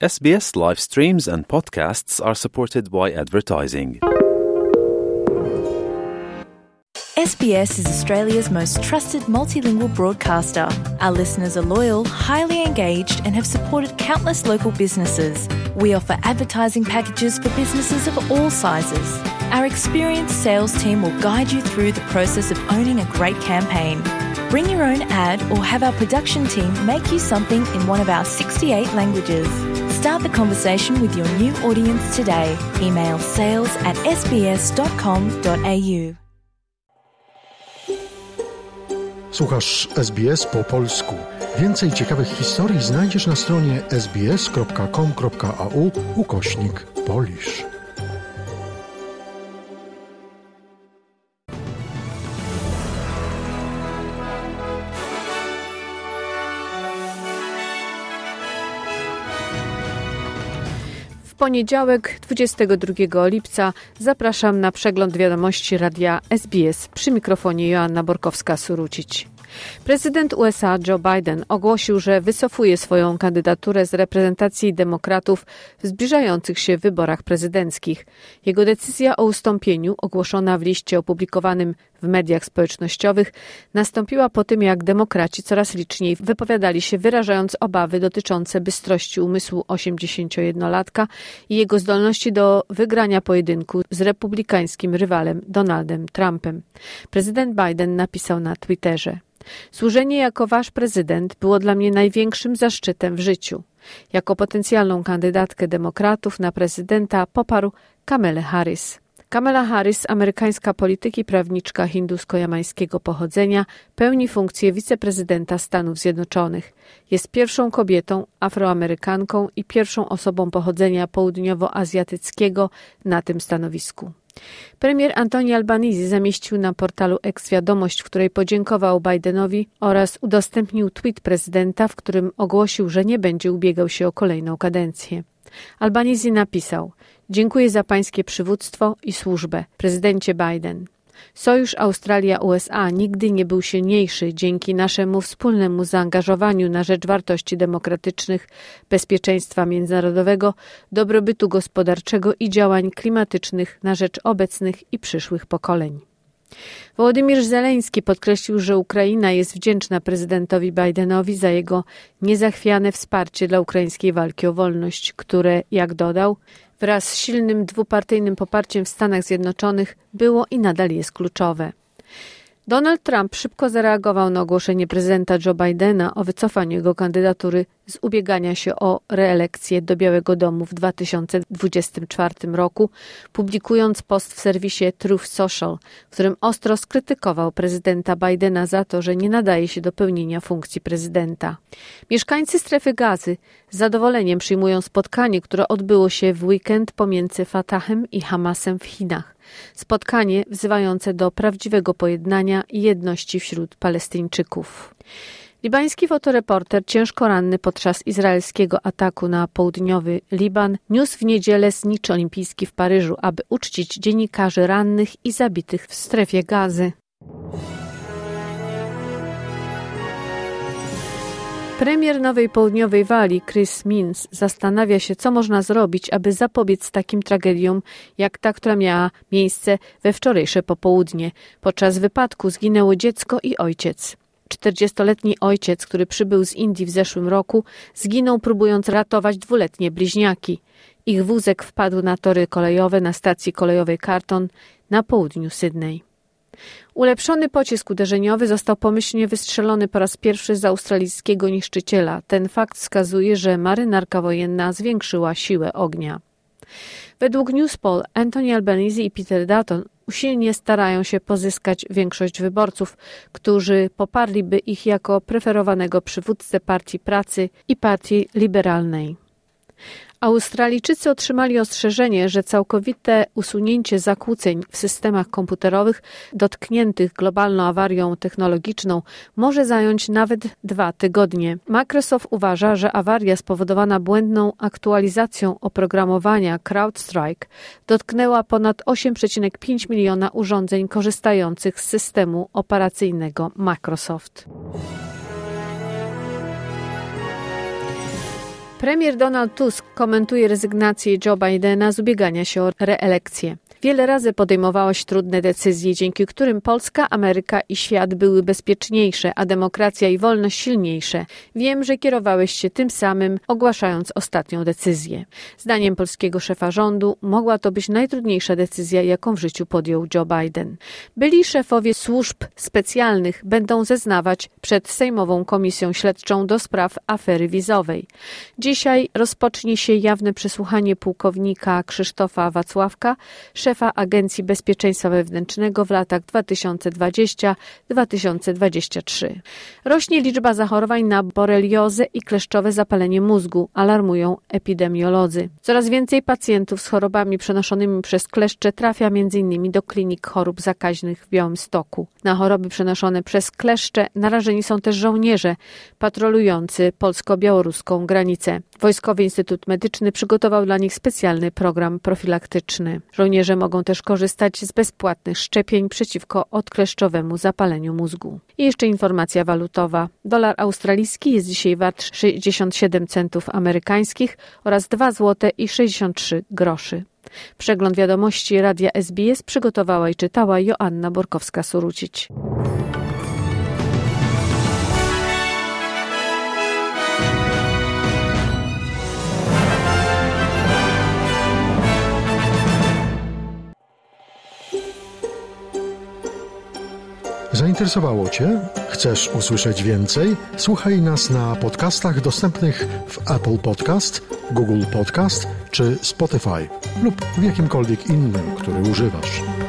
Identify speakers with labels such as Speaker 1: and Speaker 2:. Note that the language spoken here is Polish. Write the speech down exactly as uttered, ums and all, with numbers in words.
Speaker 1: S B S live streams and podcasts are supported by advertising.
Speaker 2: S B S is Australia's most trusted multilingual broadcaster. Our listeners are loyal, highly engaged, and have supported countless local businesses. We offer advertising packages for businesses of all sizes. Our experienced sales team will guide you through the process of owning a great campaign. Bring your own ad or have our production team make you something in one of our sixty-eight languages. Start the conversation with your new audience today. Email sales at s b s dot com dot a u.
Speaker 3: Słuchasz S B S po polsku. Więcej ciekawych historii znajdziesz na stronie s b s kropka com kropka a u ukośnik Polish.
Speaker 4: W poniedziałek, dwudziestego drugiego lipca, zapraszam na przegląd wiadomości radia S B S. Przy mikrofonie Joanna Borkowska-Surucić. Prezydent U S A Joe Biden ogłosił, że wycofuje swoją kandydaturę z reprezentacji demokratów w zbliżających się wyborach prezydenckich. Jego decyzja o ustąpieniu, ogłoszona w liście opublikowanym w mediach społecznościowych, nastąpiła po tym, jak demokraci coraz liczniej wypowiadali się, wyrażając obawy dotyczące bystrości umysłu osiemdziesięciojednolatka i jego zdolności do wygrania pojedynku z republikańskim rywalem Donaldem Trumpem. Prezydent Biden napisał na Twitterze: Służenie jako wasz prezydent było dla mnie największym zaszczytem w życiu. Jako potencjalną kandydatkę demokratów na prezydenta poparł Kamelę Harris. Kamala Harris, amerykańska polityk i prawniczka hindusko-jamańskiego pochodzenia, pełni funkcję wiceprezydenta Stanów Zjednoczonych. Jest pierwszą kobietą, afroamerykanką i pierwszą osobą pochodzenia południowoazjatyckiego na tym stanowisku. Premier Anthony Albanese zamieścił na portalu X wiadomość, w której podziękował Bidenowi oraz udostępnił tweet prezydenta, w którym ogłosił, że nie będzie ubiegał się o kolejną kadencję. Albanese napisał: Dziękuję za pańskie przywództwo i służbę, prezydencie Biden. Sojusz Australia-U S A nigdy nie był silniejszy dzięki naszemu wspólnemu zaangażowaniu na rzecz wartości demokratycznych, bezpieczeństwa międzynarodowego, dobrobytu gospodarczego i działań klimatycznych na rzecz obecnych i przyszłych pokoleń. Wołodymyr Zeleński podkreślił, że Ukraina jest wdzięczna prezydentowi Bidenowi za jego niezachwiane wsparcie dla ukraińskiej walki o wolność, które, jak dodał, wraz z silnym dwupartyjnym poparciem w Stanach Zjednoczonych było i nadal jest kluczowe. Donald Trump szybko zareagował na ogłoszenie prezydenta Joe Bidena o wycofaniu jego kandydatury z ubiegania się o reelekcję do Białego Domu w dwa tysiące dwudziestym czwartym roku, publikując post w serwisie Truth Social, w którym ostro skrytykował prezydenta Bidena za to, że nie nadaje się do pełnienia funkcji prezydenta. Mieszkańcy strefy Gazy z zadowoleniem przyjmują spotkanie, które odbyło się w weekend pomiędzy Fatahem i Hamasem w Chinach. Spotkanie wzywające do prawdziwego pojednania i jedności wśród Palestyńczyków. Libański fotoreporter, ciężko ranny podczas izraelskiego ataku na południowy Liban, niósł w niedzielę znicz olimpijski w Paryżu, aby uczcić dziennikarzy rannych i zabitych w strefie Gazy. Premier Nowej Południowej Walii, Chris Minns, zastanawia się, co można zrobić, aby zapobiec takim tragediom, jak ta, która miała miejsce we wczorajsze popołudnie. Podczas wypadku zginęło dziecko i ojciec. czterdziestoletni ojciec, który przybył z Indii w zeszłym roku, zginął, próbując ratować dwuletnie bliźniaki. Ich wózek wpadł na tory kolejowe na stacji kolejowej Carlton na południu Sydney. Ulepszony pocisk uderzeniowy został pomyślnie wystrzelony po raz pierwszy z australijskiego niszczyciela. Ten fakt wskazuje, że marynarka wojenna zwiększyła siłę ognia. Według Newspoll Anthony Albanese i Peter Dutton usilnie starają się pozyskać większość wyborców, którzy poparliby ich jako preferowanego przywódcę Partii Pracy i Partii Liberalnej. Australijczycy otrzymali ostrzeżenie, że całkowite usunięcie zakłóceń w systemach komputerowych dotkniętych globalną awarią technologiczną może zająć nawet dwa tygodnie. Microsoft uważa, że awaria spowodowana błędną aktualizacją oprogramowania CrowdStrike dotknęła ponad osiem przecinek pięć miliona urządzeń korzystających z systemu operacyjnego Microsoft. Premier Donald Tusk komentuje rezygnację Joe Bidena z ubiegania się o reelekcję. Wiele razy podejmowałeś trudne decyzje, dzięki którym Polska, Ameryka i świat były bezpieczniejsze, a demokracja i wolność silniejsze. Wiem, że kierowałeś się tym samym, ogłaszając ostatnią decyzję. Zdaniem polskiego szefa rządu mogła to być najtrudniejsza decyzja, jaką w życiu podjął Joe Biden. Byli szefowie służb specjalnych będą zeznawać przed Sejmową Komisją Śledczą do spraw afery wizowej. Dzisiaj rozpocznie się jawne przesłuchanie pułkownika Krzysztofa Wacławka, szefa Agencji Bezpieczeństwa Wewnętrznego w latach dwa tysiące dwudziestym do dwa tysiące dwudziestego trzeciego. Rośnie liczba zachorowań na boreliozę i kleszczowe zapalenie mózgu, alarmują epidemiolodzy. Coraz więcej pacjentów z chorobami przenoszonymi przez kleszcze trafia między innymi do klinik chorób zakaźnych w Białymstoku. Na choroby przenoszone przez kleszcze narażeni są też żołnierze patrolujący polsko-białoruską granicę. Wojskowy Instytut Medyczny przygotował dla nich specjalny program profilaktyczny. Żołnierze mogą też korzystać z bezpłatnych szczepień przeciwko odkleszczowemu zapaleniu mózgu. I jeszcze informacja walutowa. Dolar australijski jest dzisiaj wart sześćdziesiąt siedem centów amerykańskich oraz dwa złote i sześćdziesiąt trzy groszy. Przegląd wiadomości Radia S B S przygotowała i czytała Joanna Borkowska-Surucić.
Speaker 3: Zainteresowało Cię? Chcesz usłyszeć więcej? Słuchaj nas na podcastach dostępnych w Apple Podcast, Google Podcast czy Spotify lub w jakimkolwiek innym, który używasz.